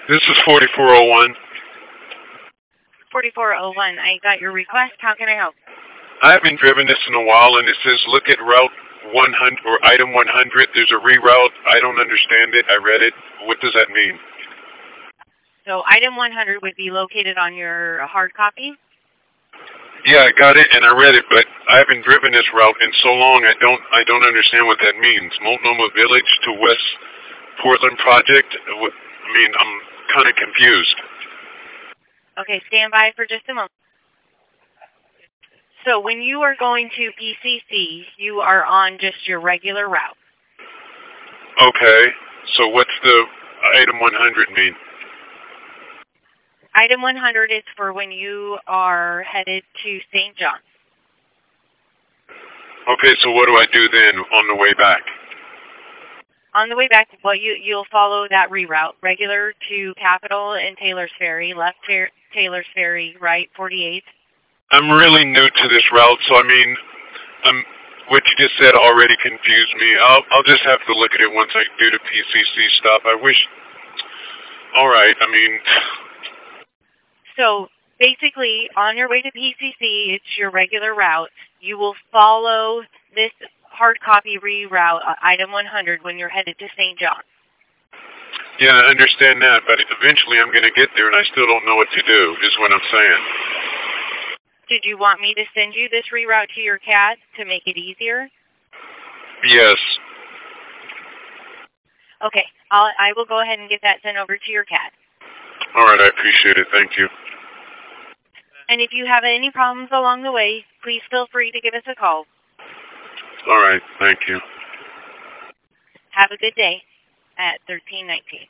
This is 4401. 4401. I got your request. How can I help? I haven't driven this in a while, and it says look at route 100 or item 100. There's a reroute. I don't understand it. I read it. What does that mean? So item 100 would be located on your hard copy. Yeah, I got it and I read it, but I haven't driven this route in so long. I don't understand what that means. Multnomah Village to West Portland Project. I'm kind of confused. Okay, stand by for just a moment. So when you are going to PCC, you are on just your regular route. Okay, so what's the item 100 mean? Item 100 is for when you are headed to St. John. Okay, so what do I do then on the way back? On the way back, well, you'll follow that reroute. Regular to Capitol and Taylor's Ferry, left Taylor's Ferry, right 48. I'm really new to this route, so what you just said already confused me. I'll just have to look at it once I do the PCC stop. I wish. All right, So basically, on your way to PCC, it's your regular route. You will follow this hard copy reroute, item 100, when you're headed to St. John. Yeah, I understand that, but eventually I'm going to get there, and I still don't know what to do, is what I'm saying. Did you want me to send you this reroute to your CAD to make it easier? Yes. Okay, I will go ahead and get that sent over to your CAD. All right, I appreciate it. Thank you. And if you have any problems along the way, please feel free to give us a call. All right, thank you. Have a good day at 1319.